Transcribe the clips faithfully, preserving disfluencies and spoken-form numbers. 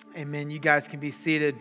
Amen. You guys can be seated.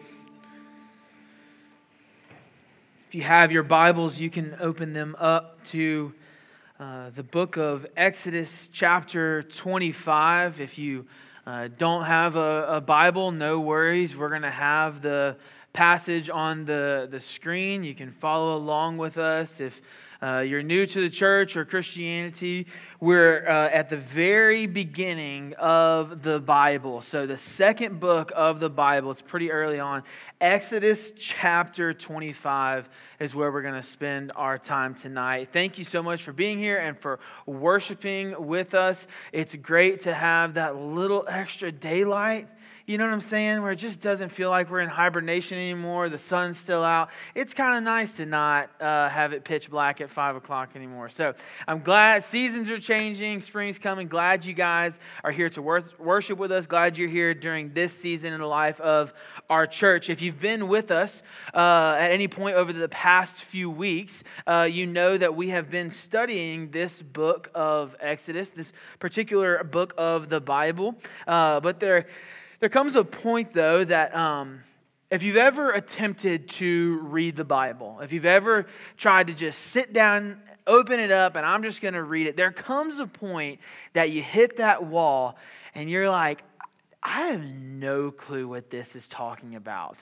If you have your Bibles, you can open them up to uh, the book of Exodus, chapter twenty-five. If you uh, don't have a, a Bible, no worries. We're going to have the passage on the, the screen. You can follow along with us. If Uh, you're new to the church or Christianity, we're uh, at the very beginning of the Bible. So the second book of the Bible, it's pretty early on. Exodus chapter twenty-five is where we're going to spend our time tonight. Thank you so much for being here and for worshiping with us. It's great to have that little extra daylight. You know what I'm saying? Where it just doesn't feel like we're in hibernation anymore. The sun's still out. It's kind of nice to not uh, have it pitch black at five o'clock anymore. So I'm glad seasons are changing. Spring's coming. Glad you guys are here to wor- worship with us. Glad you're here during this season in the life of our church. If you've been with us uh, at any point over the past few weeks, uh, you know that we have been studying this book of Exodus, this particular book of the Bible. Uh, but there... There comes a point, though, that um, if you've ever attempted to read the Bible, if you've ever tried to just sit down, open it up, and I'm just going to read it, there comes a point that you hit that wall and you're like, I have no clue what this is talking about.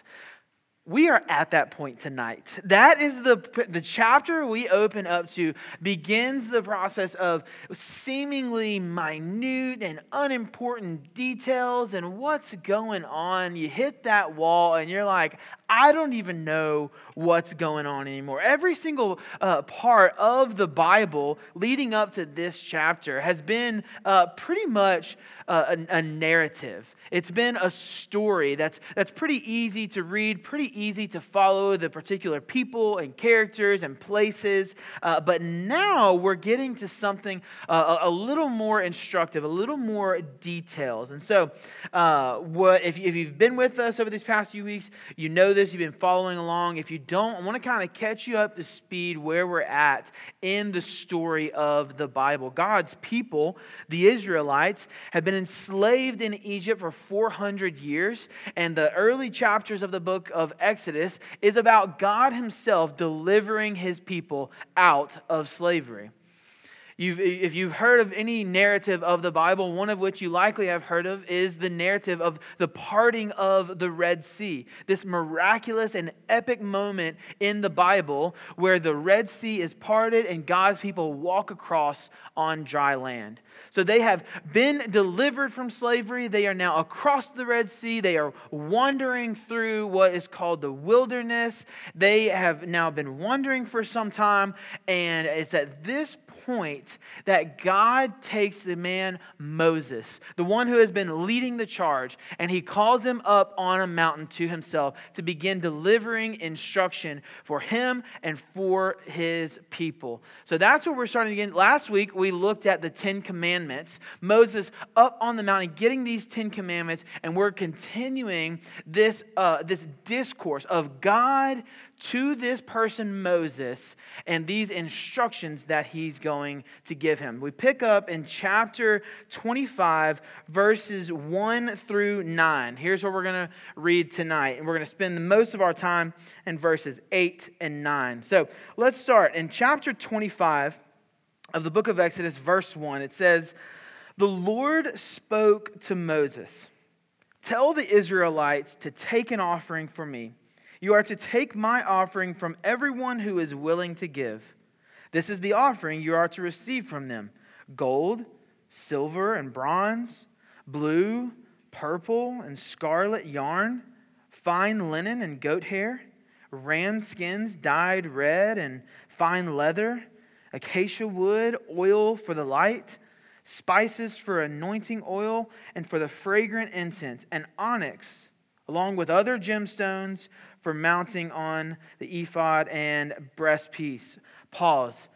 We are at that point tonight. That is the, the chapter we open up to begins the process of seemingly minute and unimportant details and what's going on. You hit that wall and you're like, I don't even know what's going on anymore. Every single uh, part of the Bible leading up to this chapter has been uh, pretty much uh, a, a narrative. It's been a story that's that's pretty easy to read, pretty easy to follow the particular people and characters and places. Uh, but now we're getting to something uh, a, a little more instructive, a little more details. And so, uh, what if, if you've been with us over these past few weeks, you know this, you've been following along. If you don't, I want to kind of catch you up to speed where we're at in the story of the Bible. God's people, the Israelites, have been enslaved in Egypt for four hundred years, and the early chapters of the book of Exodus is about God himself delivering his people out of slavery. You've, if you've heard of any narrative of the Bible, one of which you likely have heard of is the narrative of the parting of the Red Sea. This miraculous and epic moment in the Bible where the Red Sea is parted and God's people walk across on dry land. So they have been delivered from slavery. They are now across the Red Sea. They are wandering through what is called the wilderness. They have now been wandering for some time, and it's at this point that God takes the man Moses, the one who has been leading the charge, and he calls him up on a mountain to himself to begin delivering instruction for him and for his people. So that's where we're starting again. Last week we looked at the Ten Commandments. Moses up on the mountain getting these Ten Commandments, and we're continuing this uh, this discourse of God to this person Moses and these instructions that he's going to give him. We pick up in chapter twenty-five, verses one through nine. Here's what we're going to read tonight, and we're going to spend most of our time in verses eight and nine. So let's start in chapter twenty-five of the book of Exodus, verse one. It says, "The Lord spoke to Moses, 'Tell the Israelites to take an offering for me. You are to take my offering from everyone who is willing to give. This is the offering you are to receive from them: gold, silver, and bronze, blue, purple, and scarlet yarn, fine linen and goat hair, ram skins dyed red, and fine leather, acacia wood, oil for the light, spices for anointing oil, and for the fragrant incense, and onyx, along with other gemstones for mounting on the ephod and breastpiece.'" Pause.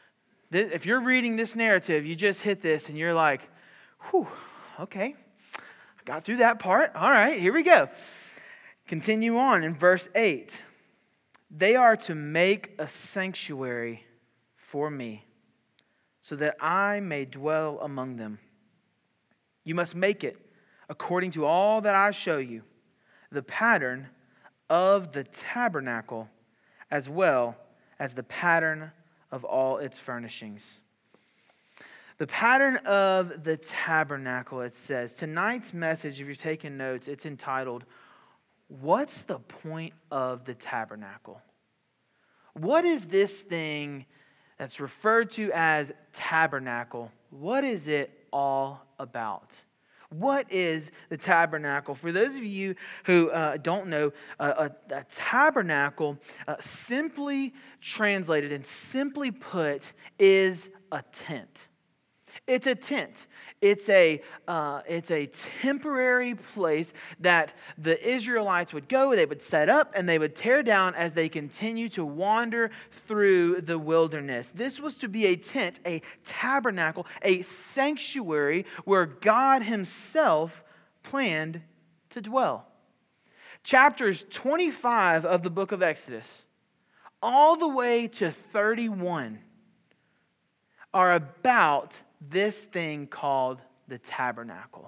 If you're reading this narrative, you just hit this and you're like, whew, okay, I got through that part. All right, here we go. Continue on in verse eight. "They are to make a sanctuary for me, so that I may dwell among them. You must make it according to all that I show you. the pattern of the tabernacle as well as the pattern of all its furnishings. The pattern of the tabernacle, it says. Tonight's message, if you're taking notes, it's entitled, What's the Point of the Tabernacle? What is this thing that's referred to as tabernacle? What is it all about? What is the tabernacle? For those of you who uh, don't know, uh, a, a tabernacle, uh, simply translated and simply put, is a tent. It's a tent. It's a, uh, it's a temporary place that the Israelites would go, they would set up, and they would tear down as they continue to wander through the wilderness. This was to be a tent, a tabernacle, a sanctuary where God Himself planned to dwell. Chapters twenty-five of the book of Exodus, all the way to thirty-one, are about this thing called the tabernacle.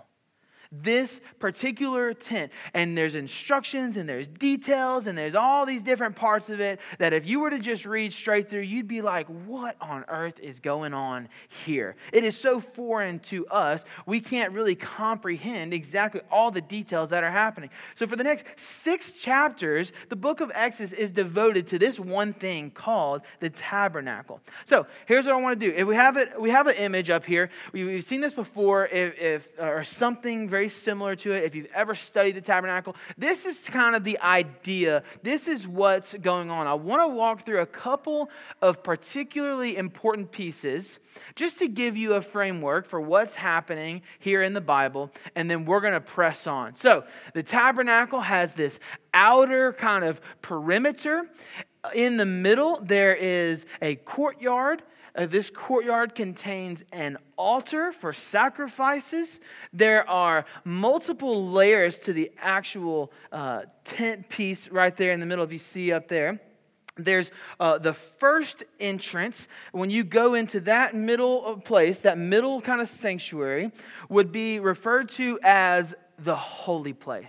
This particular tent. And there's instructions and there's details and there's all these different parts of it that if you were to just read straight through, you'd be like, what on earth is going on here? It is so foreign to us, we can't really comprehend exactly all the details that are happening. So for the next six chapters, the book of Exodus is devoted to this one thing called the tabernacle. So here's what I want to do. If we have it, we have an image up here. We've seen this before, if, if or something very similar to it. If you've ever studied the tabernacle, this is kind of the idea. This is what's going on. I want to walk through a couple of particularly important pieces just to give you a framework for what's happening here in the Bible, and then we're going to press on. So the tabernacle has this outer kind of perimeter. In the middle, there is a courtyard. Uh, this courtyard contains an altar for sacrifices. There are multiple layers to the actual uh, tent piece right there in the middle, if you see up there. There's uh, the first entrance. When you go into that middle place, that middle kind of sanctuary would be referred to as the holy place.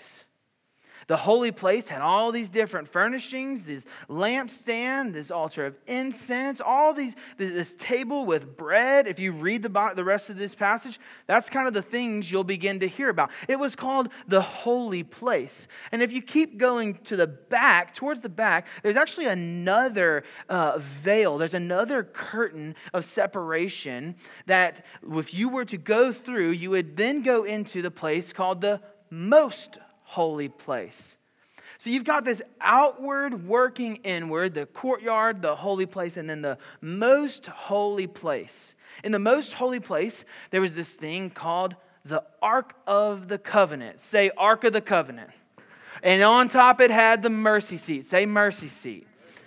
The holy place had all these different furnishings, this lampstand, this altar of incense, all these, this, this table with bread. If you read the, the rest of this passage, that's kind of the things you'll begin to hear about. It was called the holy place. And if you keep going to the back, towards the back, there's actually another uh, veil. There's another curtain of separation that if you were to go through, you would then go into the place called the most holy place. So you've got this outward working inward, the courtyard, the holy place, and then the most holy place. In the most holy place, there was this thing called the Ark of the Covenant. Say Ark of the Covenant. And on top it had the mercy seat. Say mercy seat.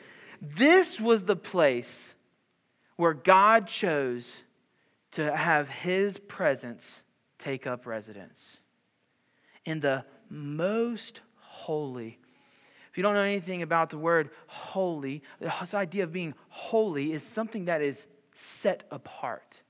This was the place where God chose to have His presence take up residence. In the most holy. If you don't know anything about the word holy, this idea of being holy is something that is set apart.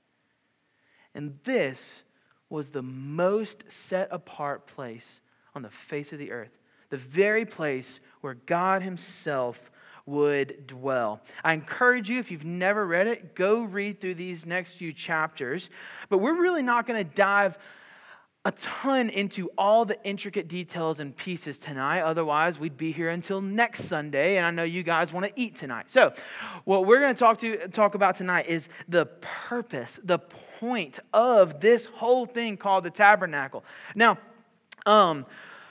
And this was the most set apart place on the face of the earth. The very place where God Himself would dwell. I encourage you, if you've never read it, go read through these next few chapters. But we're really not going to dive a ton into all the intricate details and pieces tonight. Otherwise, we'd be here until next Sunday, and I know you guys want to eat tonight. So, what we're going to talk to talk about tonight is the purpose, the point of this whole thing called the tabernacle. Now, um,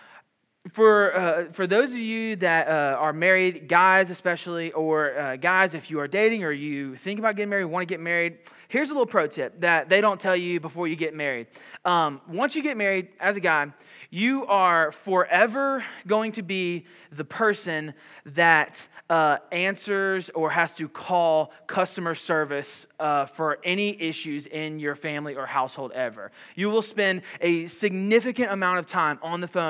For uh, for those of you that uh, are married, guys especially, or uh, guys if you are dating or you think about getting married, want to get married, here's a little pro tip that they don't tell you before you get married. Um, once you get married, as a guy, you are forever going to be the person that uh, answers or has to call customer service uh, for any issues in your family or household ever. You will spend a significant amount of time on the phone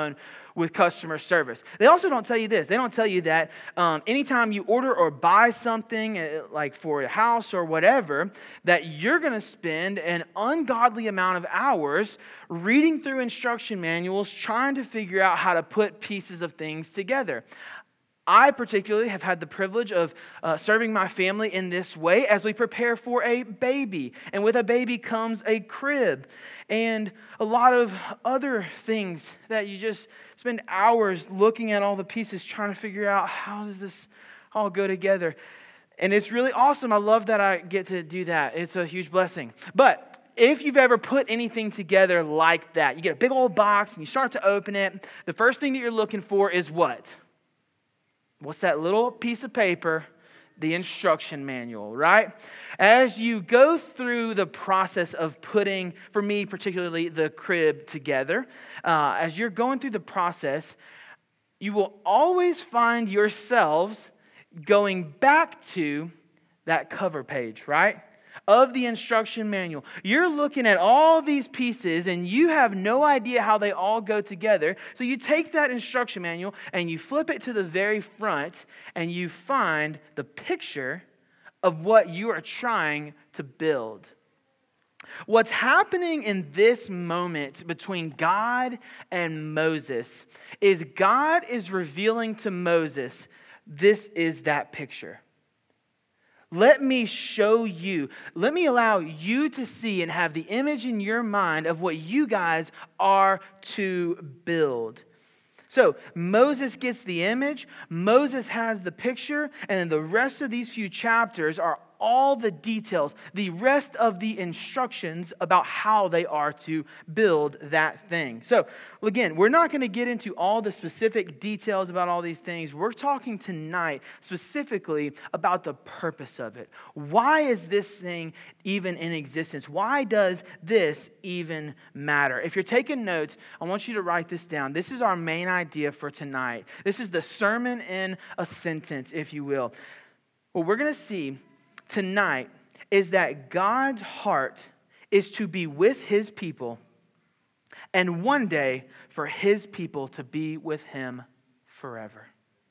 with customer service. They also don't tell you this. They don't tell you that um, anytime you order or buy something, uh, like for a house or whatever, that you're going to spend an ungodly amount of hours reading through instruction manuals, trying to figure out how to put pieces of things together. I particularly have had the privilege of uh, serving my family in this way as we prepare for a baby. And with a baby comes a crib and a lot of other things that you just spend hours looking at all the pieces, trying to figure out how does this all go together. And it's really awesome. I love that I get to do that. It's a huge blessing. But if you've ever put anything together like that, you get a big old box and you start to open it, the first thing that you're looking for is what? What's that little piece of paper? The instruction manual, right? As you go through the process of putting, for me particularly, the crib together, uh, as you're going through the process, you will always find yourselves going back to that cover page, right? Of the instruction manual. You're looking at all these pieces and you have no idea how they all go together. So you take that instruction manual and you flip it to the very front and you find the picture of what you are trying to build. What's happening in this moment between God and Moses is God is revealing to Moses, this is that picture. Let me show you, let me allow you to see and have the image in your mind of what you guys are to build. So Moses gets the image, Moses has the picture, and then the rest of these few chapters are all the details, the rest of the instructions about how they are to build that thing. So again, we're not going to get into all the specific details about all these things. We're talking tonight specifically about the purpose of it. Why is this thing even in existence? Why does this even matter? If you're taking notes, I want you to write this down. This is our main idea for tonight. This is the sermon in a sentence, if you will. What we're going to see tonight is that God's heart is to be with His people and one day for His people to be with Him forever.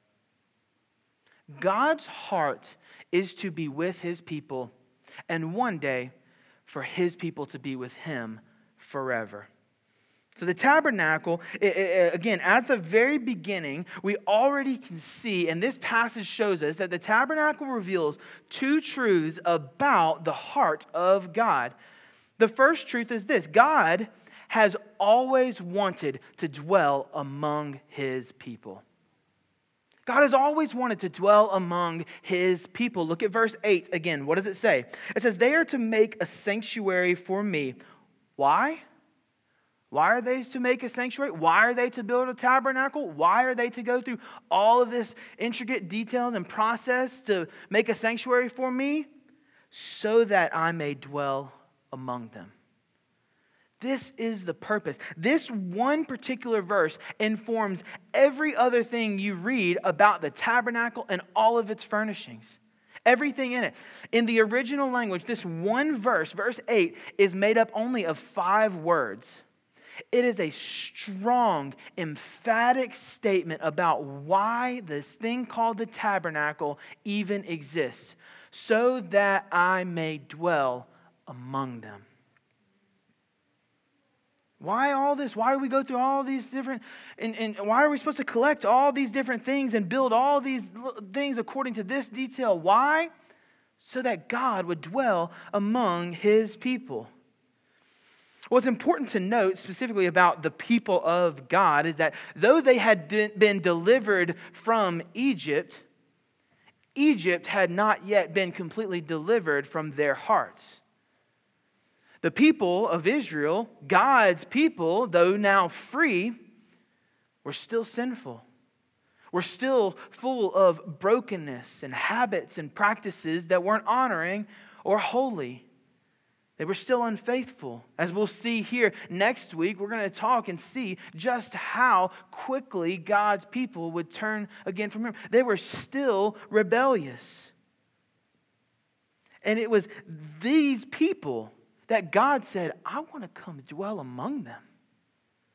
God's heart is to be with His people and one day for His people to be with Him forever. So the tabernacle, it, it, again, at the very beginning, we already can see, and this passage shows us that the tabernacle reveals two truths about the heart of God. The first truth is this: God has always wanted to dwell among His people. God has always wanted to dwell among His people. Look at verse eight again. What does it say? It says, "They are to make a sanctuary for me." Why? Why are they to make a sanctuary? Why are they to build a tabernacle? Why are they to go through all of this intricate details and process to make a sanctuary for me? So that I may dwell among them. This is the purpose. This one particular verse informs every other thing you read about the tabernacle and all of its furnishings. Everything in it. In the original language, this one verse, verse eight, is made up only of five words. It is a strong, emphatic statement about why this thing called the tabernacle even exists. So that I may dwell among them. Why all this? Why do we go through all these different, and, and why are we supposed to collect all these different things and build all these things according to this detail? Why? So that God would dwell among His people. What's important to note specifically about the people of God is that though they had been delivered from Egypt, Egypt had not yet been completely delivered from their hearts. The people of Israel, God's people, though now free, were still sinful. Were still full of brokenness and habits and practices that weren't honoring or holy. They were still unfaithful. As we'll see here next week, we're going to talk and see just how quickly God's people would turn again from Him. They were still rebellious. And it was these people that God said, I want to come dwell among them.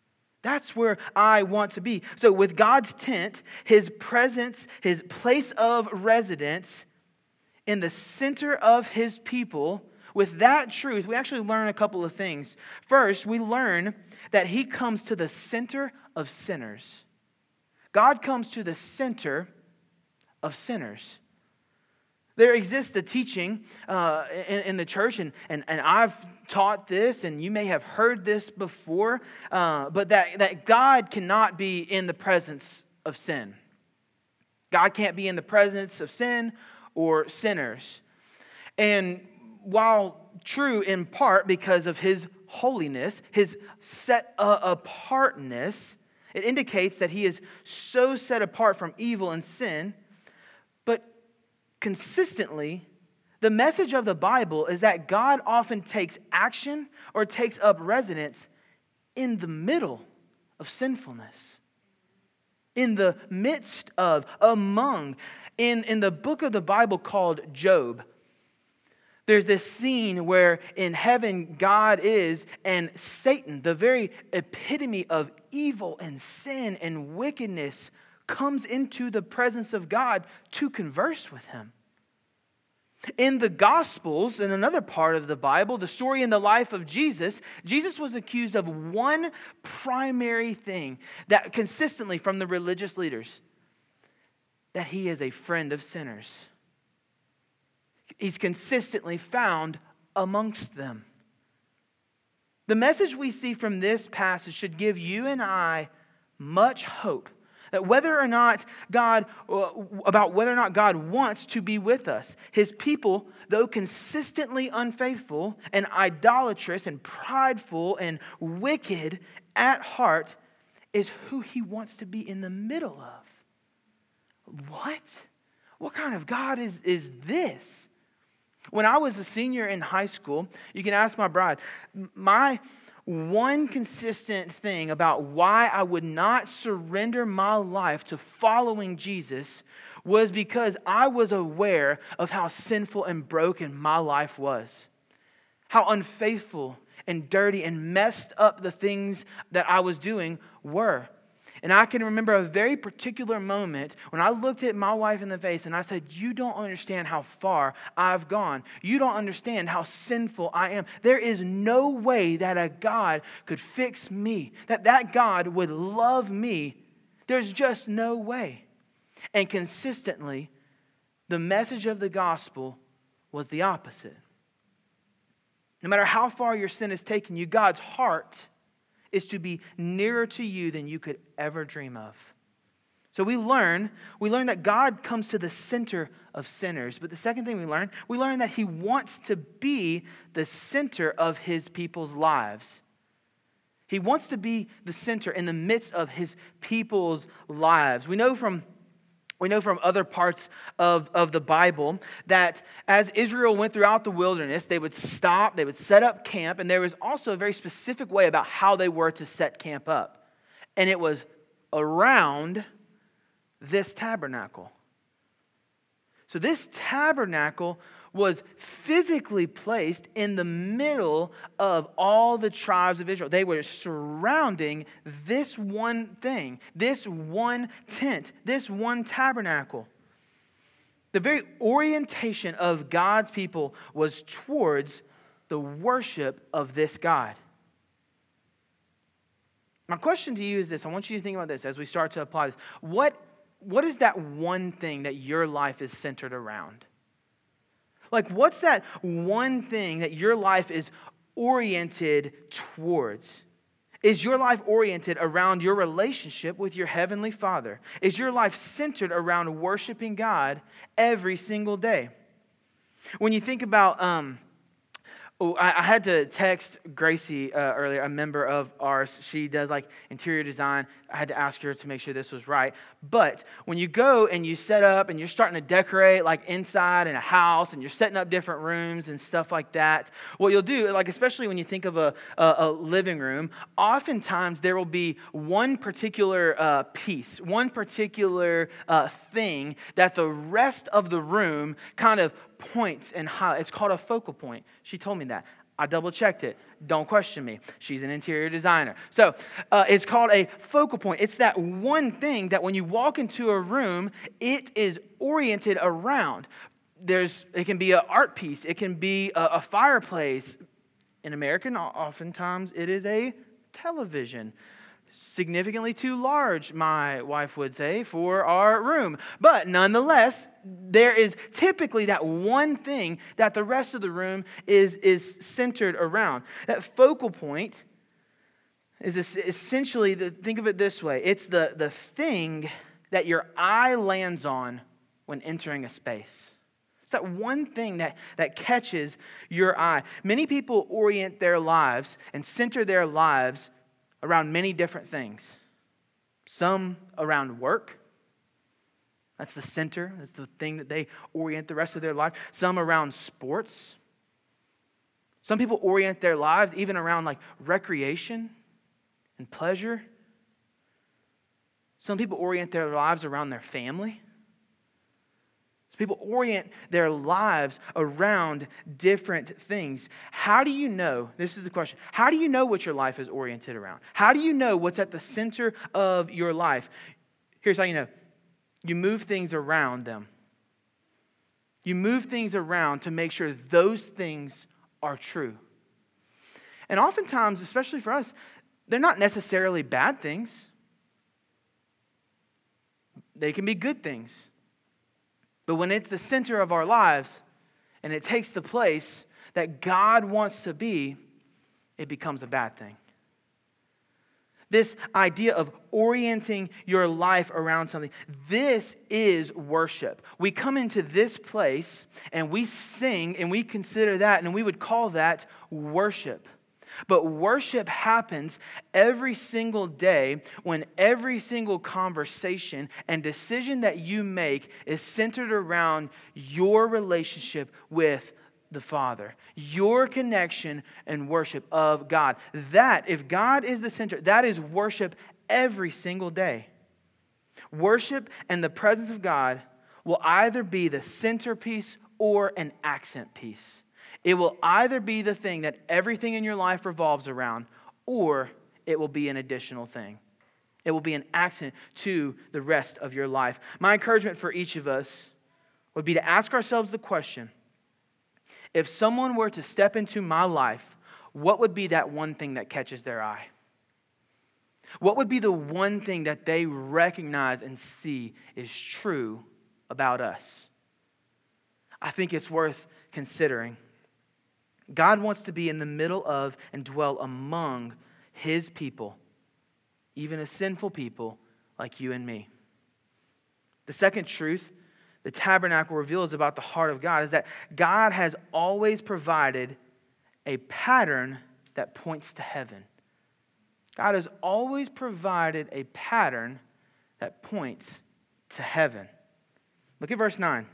That's where I want to be. So with God's tent, his presence, his place of residence in the center of his people, with that truth, we actually learn a couple of things. First, we learn that he comes to the center of sinners. God comes to the center of sinners. There exists a teaching uh, in, in the church, and, and, and I've taught this, and you may have heard this before, uh, but that, that God cannot be in the presence of sin. God can't be in the presence of sin or sinners. And while true in part because of his holiness, his set apartness, it indicates that he is so set apart from evil and sin. But consistently, the message of the Bible is that God often takes action or takes up residence in the middle of sinfulness, in the midst of, among. In, in the book of the Bible called Job, there's this scene where in heaven God is, and Satan, the very epitome of evil and sin and wickedness, comes into the presence of God to converse with him. In the Gospels, in another part of the Bible, the story in the life of Jesus, Jesus was accused of one primary thing that consistently from the religious leaders, that he is a friend of sinners. He's consistently found amongst them. The message we see from this passage should give you and I much hope that whether or not God, about whether or not God wants to be with us, his people, though consistently unfaithful and idolatrous and prideful and wicked at heart, is who he wants to be in the middle of. What? What kind of God is, is this? When I was a senior in high school, you can ask my bride, my one consistent thing about why I would not surrender my life to following Jesus was because I was aware of how sinful and broken my life was. How unfaithful and dirty and messed up the things that I was doing were. And I can remember a very particular moment when I looked at my wife in the face and I said, you don't understand how far I've gone. You don't understand how sinful I am. There is no way that a God could fix me, that that God would love me. There's just no way. And consistently, the message of the gospel was the opposite. No matter how far your sin has taken you, God's heart is to be nearer to you than you could ever dream of. So we learn, we learn that God comes to the center of sinners. But the second thing we learn, we learn that he wants to be the center of his people's lives. He wants to be the center in the midst of his people's lives. We know from We know from other parts of, of the Bible that as Israel went throughout the wilderness, they would stop, they would set up camp, and there was also a very specific way about how they were to set camp up. And it was around this tabernacle. So this tabernacle was physically placed in the middle of all the tribes of Israel. They were surrounding this one thing, this one tent, this one tabernacle. The very orientation of God's people was towards the worship of this God. My question to you is this. I want you to think about this as we start to apply this. What, what is that one thing that your life is centered around? Like, what's that one thing that your life is oriented towards? Is your life oriented around your relationship with your Heavenly Father? Is your life centered around worshiping God every single day? When you think about, um, oh, I, I had to text Gracie uh, earlier, a member of ours. She does like interior design. I had to ask her to make sure this was right. But when you go and you set up and you're starting to decorate like inside in a house and you're setting up different rooms and stuff like that, what you'll do, like especially when you think of a, a, a living room, oftentimes there will be one particular uh, piece, one particular uh, thing that the rest of the room kind of points and highlights. It's called a focal point. She told me that. I double checked it. Don't question me. She's an interior designer. So uh, it's called a focal point. It's that one thing that when you walk into a room, it is oriented around. There's, it can be an art piece. It can be a, a fireplace. In American, oftentimes it is a television. Significantly too large, my wife would say, for our room. But nonetheless, there is typically that one thing that the rest of the room is, is centered around. That focal point is essentially, the, think of it this way, it's the, the thing that your eye lands on when entering a space. It's that one thing that, that catches your eye. Many people orient their lives and center their lives around many different things. Some around work. That's the center. That's the thing that they orient the rest of their life. Some around sports. Some people orient their lives even around like recreation and pleasure. Some people orient their lives around their family. People orient their lives around different things. How do you know, this is the question, how do you know what your life is oriented around? How do you know what's at the center of your life? Here's how you know. You move things around them. You move things around to make sure those things are true. And oftentimes, especially for us, they're not necessarily bad things. They can be good things. But when it's the center of our lives and it takes the place that God wants to be, it becomes a bad thing. This idea of orienting your life around something, this is worship. We come into this place and we sing and we consider that and we would call that worship. But worship happens every single day when every single conversation and decision that you make is centered around your relationship with the Father, your connection and worship of God. That, if God is the center, that is worship every single day. Worship and the presence of God will either be the centerpiece or an accent piece. It will either be the thing that everything in your life revolves around, or it will be an additional thing. It will be an accent to the rest of your life. My encouragement for each of us would be to ask ourselves the question, if someone were to step into my life, what would be that one thing that catches their eye? What would be the one thing that they recognize and see is true about us? I think it's worth considering. God wants to be in the middle of and dwell among His people, even a sinful people like you and me. The second truth the tabernacle reveals about the heart of God is that God has always provided a pattern that points to heaven. God has always provided a pattern that points to heaven. Look at verse nine.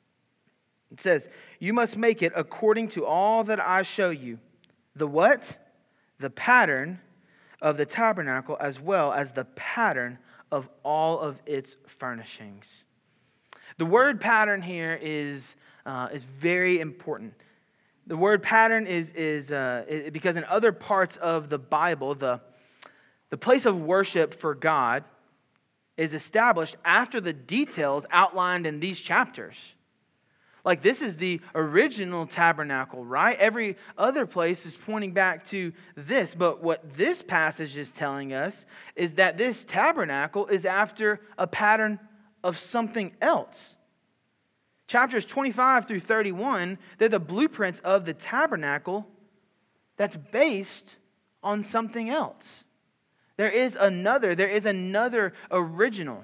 It says, you must make it according to all that I show you. The what? The pattern of the tabernacle as well as the pattern of all of its furnishings. The word pattern here is, uh, is very important. The word pattern is, is uh, it, because in other parts of the Bible, the, the place of worship for God is established after the details outlined in these chapters. Like this is the original tabernacle, right? Every other place is pointing back to this. But what this passage is telling us is that this tabernacle is after a pattern of something else. Chapters twenty-five through thirty-one, they're the blueprints of the tabernacle that's based on something else. There is another, there is another original.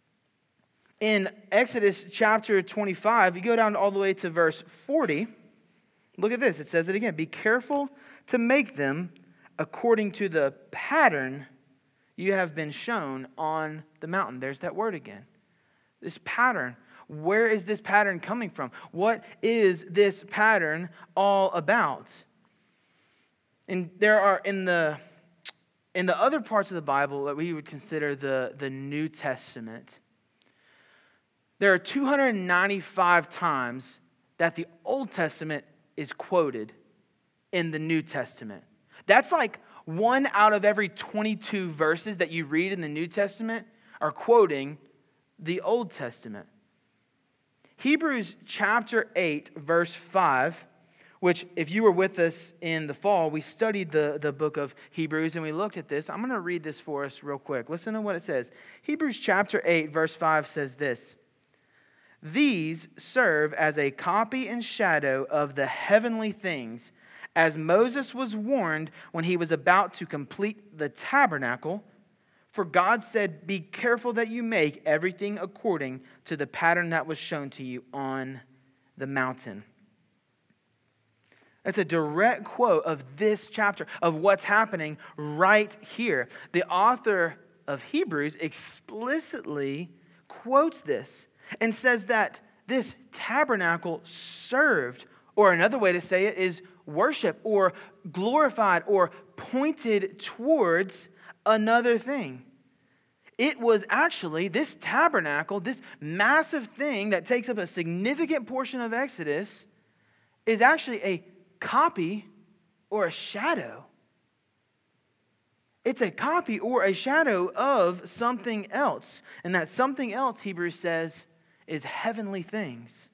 In Exodus chapter twenty-five, you go down all the way to verse forty. Look at this. It says it again. Be careful to make them according to the pattern you have been shown on the mountain. There's that word again. This pattern. Where is this pattern coming from? What is this pattern all about? And there are in the in the other parts of the Bible that we would consider the, the New Testament, there are two hundred ninety-five times that the Old Testament is quoted in the New Testament. That's like one out of every twenty-two verses that you read in the New Testament are quoting the Old Testament. Hebrews chapter eight, verse five, which if you were with us in the fall, we studied the, the book of Hebrews and we looked at this. I'm going to read this for us real quick. Listen to what it says. Hebrews chapter eight, verse five says this. These serve as a copy and shadow of the heavenly things, as Moses was warned when he was about to complete the tabernacle. For God said, be careful that you make everything according to the pattern that was shown to you on the mountain. That's a direct quote of this chapter, of what's happening right here. The author of Hebrews explicitly quotes this and says that this tabernacle served, or another way to say it is worship, or glorified, or pointed towards another thing. It was actually, this tabernacle, this massive thing that takes up a significant portion of Exodus, is actually a copy or a shadow. It's a copy or a shadow of something else. And that something else, Hebrews says, is heavenly things.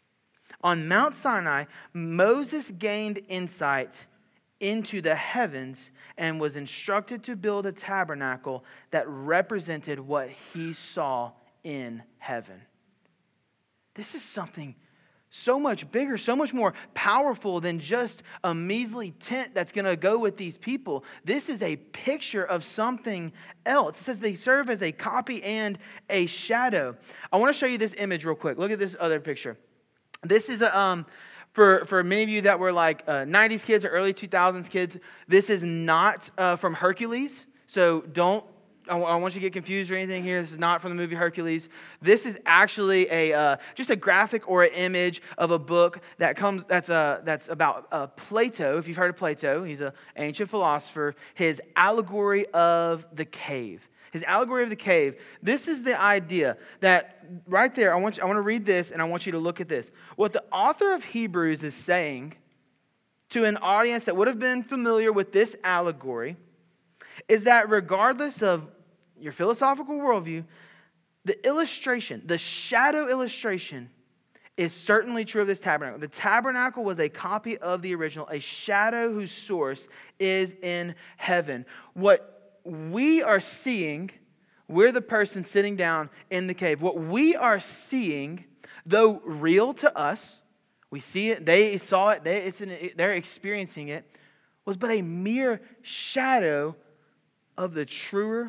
On Mount Sinai, Moses gained insight into the heavens and was instructed to build a tabernacle that represented what he saw in heaven. This is something so much bigger, so much more powerful than just a measly tent that's going to go with these people. This is a picture of something else. It says they serve as a copy and a shadow. I want to show you this image real quick. Look at this other picture. This is a, um, for, for many of you that were like uh, nineties kids or early two thousands kids, this is not uh, from Hercules. So don't, I don't want you to get confused or anything here. This is not from the movie Hercules. This is actually a uh, just a graphic or an image of a book that comes that's uh, that's about uh, Plato. If you've heard of Plato, he's an ancient philosopher. His allegory of the cave. His allegory of the cave. This is the idea that right there. I want you, I want to read this, and I want you to look at this. What the author of Hebrews is saying to an audience that would have been familiar with this allegory is that regardless of your philosophical worldview, the illustration, the shadow illustration, is certainly true of this tabernacle. The tabernacle was a copy of the original, a shadow whose source is in heaven. What we are seeing, we're the person sitting down in the cave. What we are seeing, though real to us, we see it, they saw it, they, it's an, they're experiencing it, was but a mere shadow of the truer,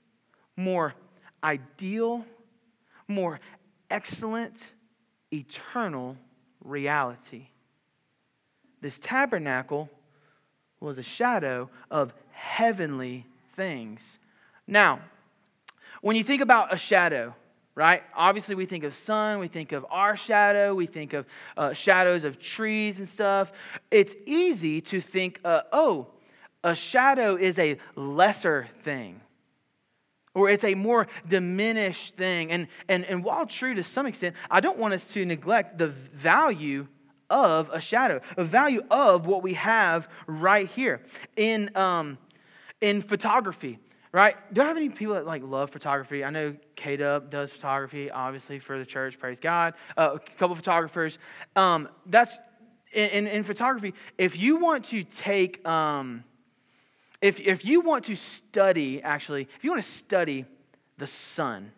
more ideal, more excellent, eternal reality. This tabernacle was a shadow of heavenly things. Now, when you think about a shadow, right? Obviously, we think of sun, we think of our shadow, we think of uh, shadows of trees and stuff. It's easy to think, uh, oh, a shadow is a lesser thing, or it's a more diminished thing. And, and, and while true to some extent, I don't want us to neglect the value of a shadow, a value of what we have right here. In, um, in photography, right? Do I have any people that like love photography? I know K-Dub does photography, obviously, for the church, praise God. Uh, a couple of photographers. Um, that's in, in, in photography, if you want to take... Um, If, if you want to study, actually, if you want to study the sun,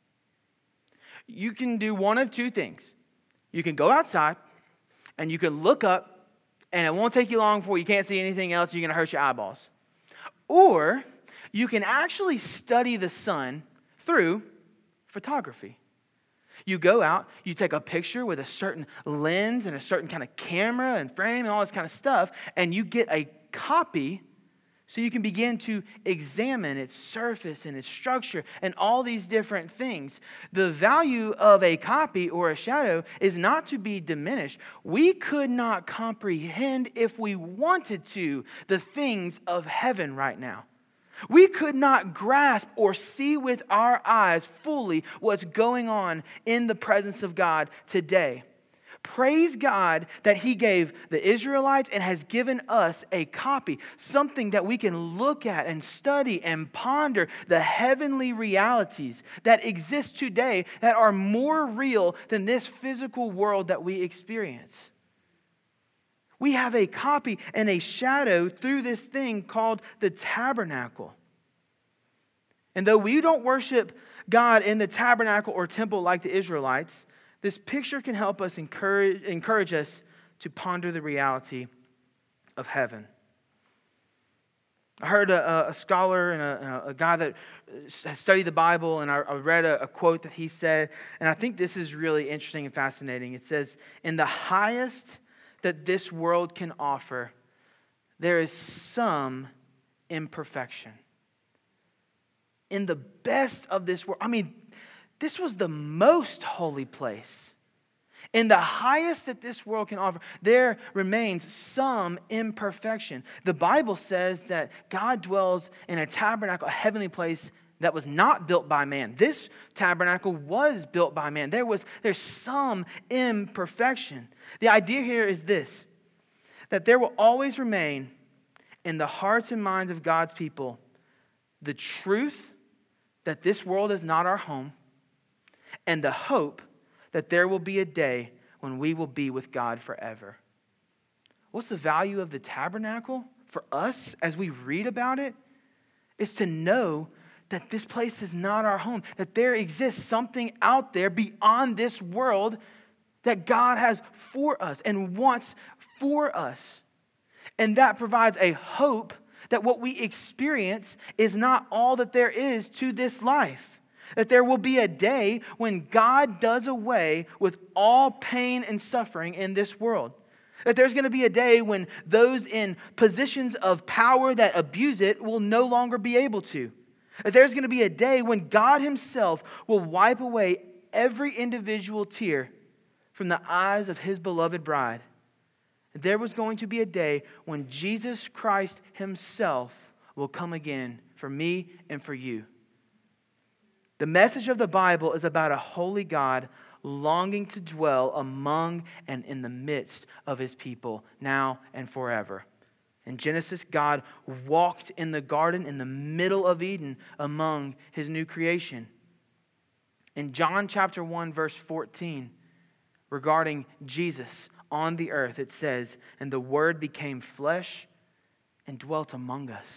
you can do one of two things. You can go outside and you can look up, and it won't take you long before you can't see anything else, you're going to hurt your eyeballs. Or you can actually study the sun through photography. You go out, you take a picture with a certain lens and a certain kind of camera and frame and all this kind of stuff, and you get a copy so you can begin to examine its surface and its structure and all these different things. The value of a copy or a shadow is not to be diminished. We could not comprehend, if we wanted to, the things of heaven right now. We could not grasp or see with our eyes fully what's going on in the presence of God today. Praise God that He gave the Israelites and has given us a copy, something that we can look at and study and ponder the heavenly realities that exist today that are more real than this physical world that we experience. We have a copy and a shadow through this thing called the tabernacle. And though we don't worship God in the tabernacle or temple like the Israelites, this picture can help us encourage, encourage us to ponder the reality of heaven. I heard a, a scholar and a, a guy that has studied the Bible, and I, I read a, a quote that he said, and I think this is really interesting and fascinating. It says, "In the highest that this world can offer, there is some imperfection." In the best of this world, I mean, this was the most holy place. In the highest that this world can offer, there remains some imperfection. The Bible says that God dwells in a tabernacle, a heavenly place that was not built by man. This tabernacle was built by man. There was there's some imperfection. The idea here is this, that there will always remain in the hearts and minds of God's people the truth that this world is not our home, and the hope that there will be a day when we will be with God forever. What's the value of the tabernacle for us as we read about it? Is to know that this place is not our home, that there exists something out there beyond this world that God has for us and wants for us. And that provides a hope that what we experience is not all that there is to this life. That there will be a day when God does away with all pain and suffering in this world. That there's going to be a day when those in positions of power that abuse it will no longer be able to. That there's going to be a day when God Himself will wipe away every individual tear from the eyes of His beloved bride. There was going to be a day when Jesus Christ Himself will come again for me and for you. The message of the Bible is about a holy God longing to dwell among and in the midst of His people now and forever. In Genesis, God walked in the garden in the middle of Eden among His new creation. In John chapter one, verse fourteen, regarding Jesus on the earth, it says, "And the Word became flesh and dwelt among us."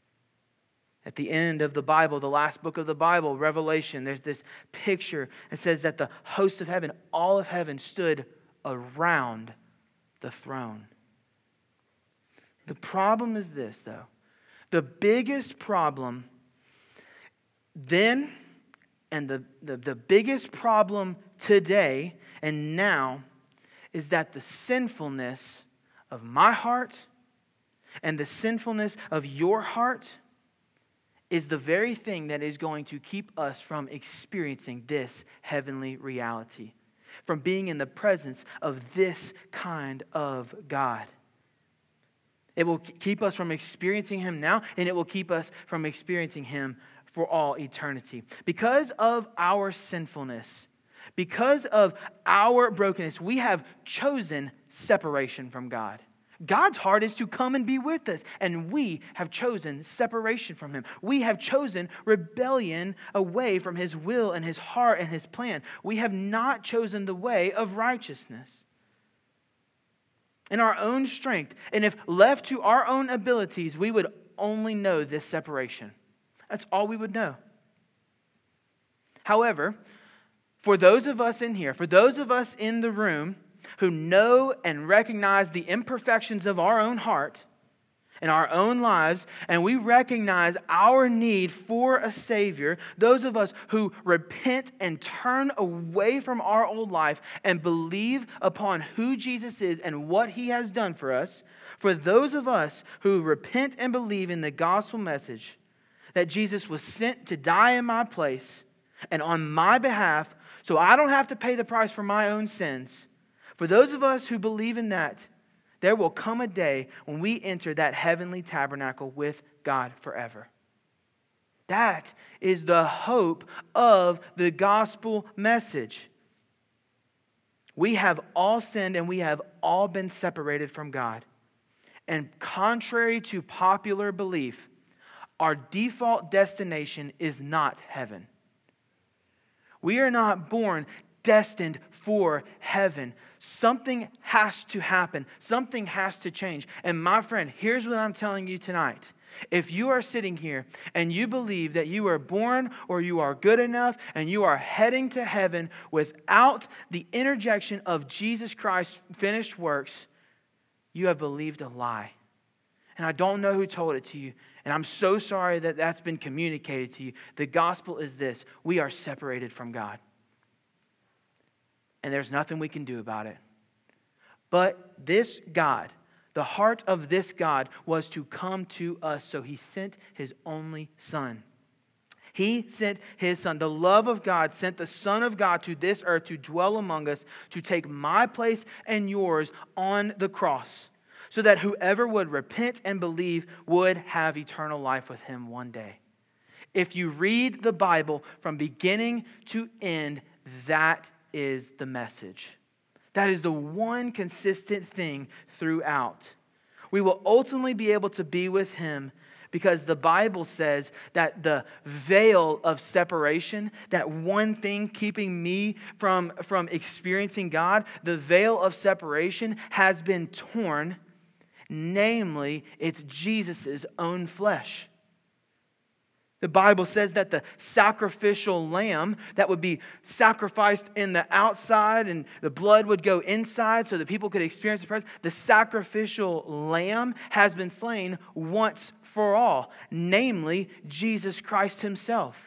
At the end of the Bible, the last book of the Bible, Revelation, there's this picture. It says that the host of heaven, all of heaven, stood around the throne. The problem is this, though. The biggest problem then and the, the, the biggest problem today and now is that the sinfulness of my heart and the sinfulness of your heart is the very thing that is going to keep us from experiencing this heavenly reality, from being in the presence of this kind of God. It will keep us from experiencing Him now, and it will keep us from experiencing Him for all eternity. Because of our sinfulness, because of our brokenness, we have chosen separation from God. God's heart is to come and be with us, and we have chosen separation from Him. We have chosen rebellion away from His will and His heart and His plan. We have not chosen the way of righteousness. In our own strength, and if left to our own abilities, we would only know this separation. That's all we would know. However, for those of us in here, for those of us in the room who know and recognize the imperfections of our own heart and our own lives, and we recognize our need for a Savior, those of us who repent and turn away from our old life and believe upon who Jesus is and what He has done for us, for those of us who repent and believe in the gospel message that Jesus was sent to die in my place and on my behalf so I don't have to pay the price for my own sins, for those of us who believe in that, there will come a day when we enter that heavenly tabernacle with God forever. That is the hope of the gospel message. We have all sinned and we have all been separated from God. And contrary to popular belief, our default destination is not heaven. We are not born destined for heaven. Something has to happen. Something has to change. And my friend, here's what I'm telling you tonight. If you are sitting here and you believe that you are born or you are good enough and you are heading to heaven without the interjection of Jesus Christ's finished works, you have believed a lie. And I don't know who told it to you. And I'm so sorry that that's been communicated to you. The gospel is this: we are separated from God. And there's nothing we can do about it. But this God, the heart of this God was to come to us, so He sent His only Son. He sent His Son. The love of God sent the Son of God to this earth to dwell among us, to take my place and yours on the cross, so that whoever would repent and believe would have eternal life with Him one day. If you read the Bible from beginning to end, that is the message. That is the one consistent thing throughout. We will ultimately be able to be with Him because the Bible says that the veil of separation, that one thing keeping me from, from experiencing God, the veil of separation has been torn. Namely, it's Jesus' own flesh. The Bible says that the sacrificial lamb that would be sacrificed in the outside and the blood would go inside so that people could experience the presence. The sacrificial lamb has been slain once for all, namely Jesus Christ Himself.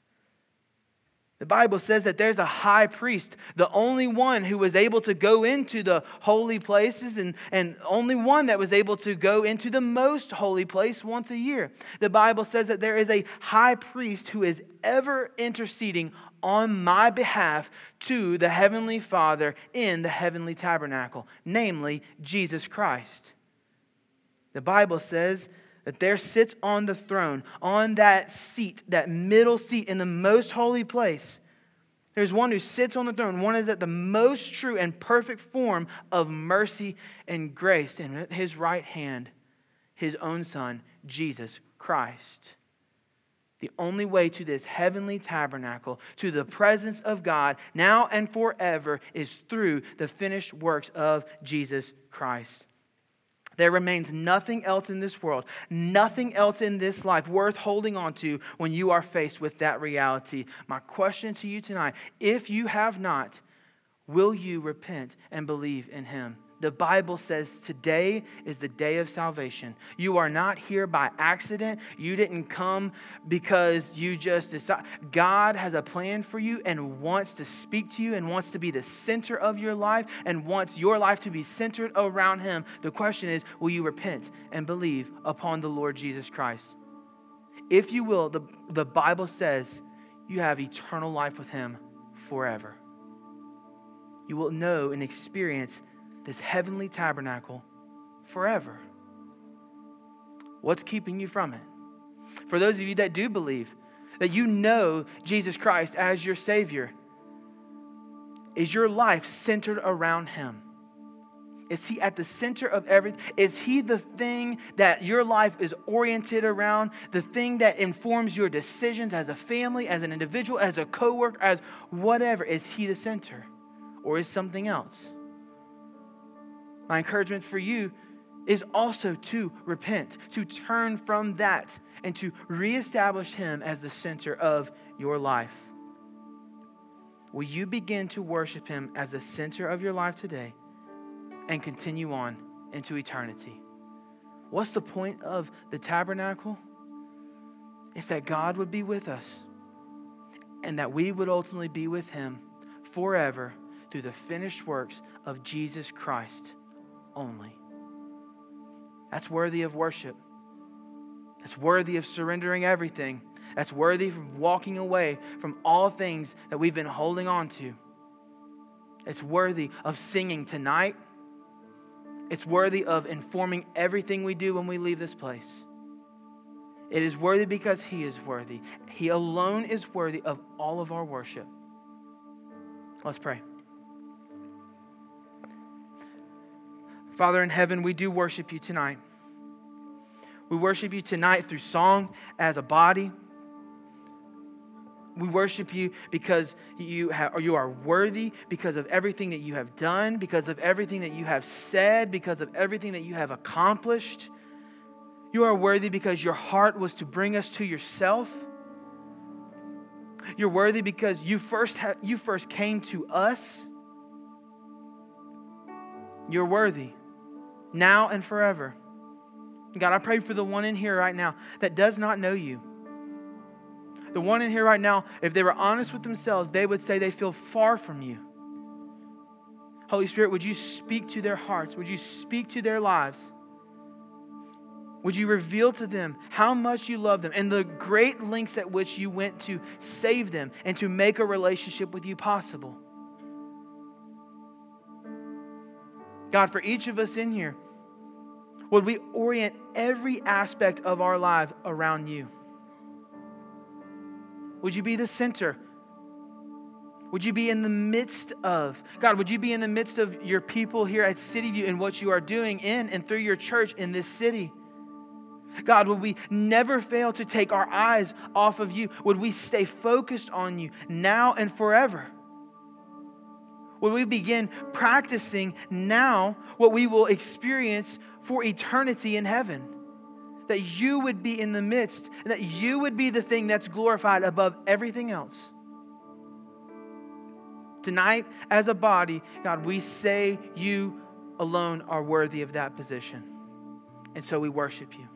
The Bible says that there's a high priest, the only one who was able to go into the holy places and, and only one that was able to go into the most holy place once a year. The Bible says that there is a high priest who is ever interceding on my behalf to the Heavenly Father in the heavenly tabernacle, namely Jesus Christ. The Bible says that there sits on the throne, on that seat, that middle seat in the most holy place. There's one who sits on the throne. One is at the most true and perfect form of mercy and grace. And at His right hand, His own Son, Jesus Christ. The only way to this heavenly tabernacle, to the presence of God, now and forever, is through the finished works of Jesus Christ. There remains nothing else in this world, nothing else in this life worth holding on to when you are faced with that reality. My question to you tonight, if you have not, will you repent and believe in Him? The Bible says today is the day of salvation. You are not here by accident. You didn't come because you just decided. God has a plan for you and wants to speak to you and wants to be the center of your life and wants your life to be centered around Him. The question is, will you repent and believe upon the Lord Jesus Christ? If you will, the, the Bible says you have eternal life with Him forever. You will know and experience this heavenly tabernacle forever. What's keeping you from it? For those of you that do believe, that you know Jesus Christ as your Savior, is your life centered around Him? Is He at the center of everything? Is He the thing that your life is oriented around? The thing that informs your decisions as a family, as an individual, as a coworker, as whatever? Is He the center? Or is something else? My encouragement for you is also to repent, to turn from that and to reestablish Him as the center of your life. Will you begin to worship Him as the center of your life today and continue on into eternity? What's the point of the tabernacle? It's that God would be with us and that we would ultimately be with Him forever through the finished works of Jesus Christ only. That's worthy of worship. That's worthy of surrendering everything. That's worthy of walking away from all things that we've been holding on to. It's worthy of singing tonight. It's worthy of informing everything we do when we leave this place. It is worthy because He is worthy. He alone is worthy of all of our worship. Let's pray. Father in heaven, we do worship you tonight. We worship you tonight through song as a body. We worship you because you, have, you are worthy, because of everything that you have done, because of everything that you have said, because of everything that you have accomplished. You are worthy because your heart was to bring us to yourself. You're worthy because you first, ha- you first came to us. You're worthy now and forever. God, I pray for the one in here right now that does not know you. The one in here right now, if they were honest with themselves, they would say they feel far from you. Holy Spirit, would you speak to their hearts? Would you speak to their lives? Would you reveal to them how much you love them and the great lengths at which you went to save them and to make a relationship with you possible? God, for each of us in here, would we orient every aspect of our life around you? Would you be the center? Would you be in the midst of, God, would you be in the midst of your people here at City View and what you are doing in and through your church in this city? God, would we never fail to take our eyes off of you? Would we stay focused on you now and forever? Would we begin practicing now what we will experience for eternity in heaven? That you would be in the midst, and that you would be the thing that's glorified above everything else. Tonight, as a body, God, we say you alone are worthy of that position. And so we worship you.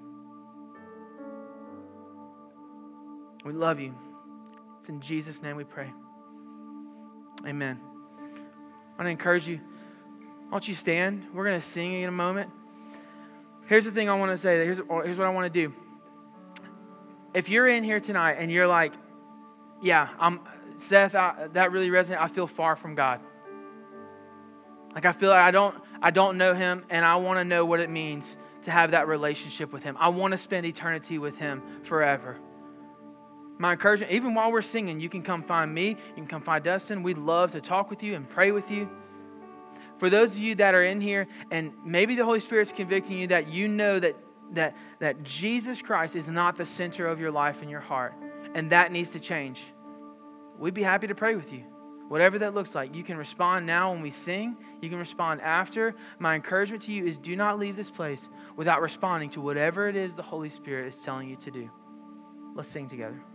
We love you. It's in Jesus' name we pray. Amen. I want to encourage you. Why don't you stand? We're going to sing in a moment. Here's the thing I want to say. Here's, here's what I want to do. If you're in here tonight and you're like, yeah, I'm Seth, I, that really resonates. I feel far from God. Like I feel like I don't, I don't know Him, and I want to know what it means to have that relationship with Him. I want to spend eternity with Him forever. My encouragement, even while we're singing, you can come find me. You can come find Dustin. We'd love to talk with you and pray with you. For those of you that are in here, and maybe the Holy Spirit's convicting you that you know that, that, that Jesus Christ is not the center of your life and your heart, and that needs to change, we'd be happy to pray with you. Whatever that looks like, you can respond now when we sing. You can respond after. My encouragement to you is do not leave this place without responding to whatever it is the Holy Spirit is telling you to do. Let's sing together.